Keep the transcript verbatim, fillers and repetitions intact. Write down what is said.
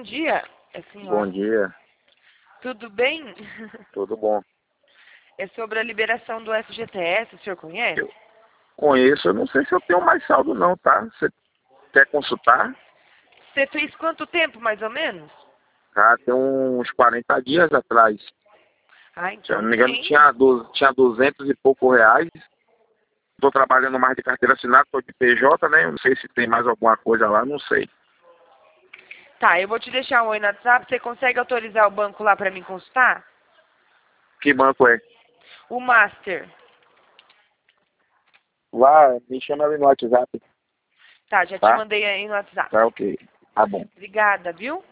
Bom dia, é Bom senhora. dia, Tudo bem? tudo bom? É sobre a liberação do F G T S, o senhor conhece? Eu conheço, eu não sei se eu tenho mais saldo não, tá? Você quer consultar? Você fez quanto tempo, mais ou menos? Ah, tem uns quarenta dias atrás. Ah, Se eu então não me engano, tem. tinha, du- tinha duzentos e pouco reais. Estou trabalhando mais de carteira assinada, estou de P J, né? Eu não sei se tem mais alguma coisa lá, não sei. Tá, eu vou te deixar um oi no WhatsApp. Você consegue autorizar o banco lá pra mim consultar? Que banco é? O Master. Lá, me chama ali no WhatsApp, Tá, já te tá? mandei aí no WhatsApp. Tá ok. Tá bom. Obrigada, viu?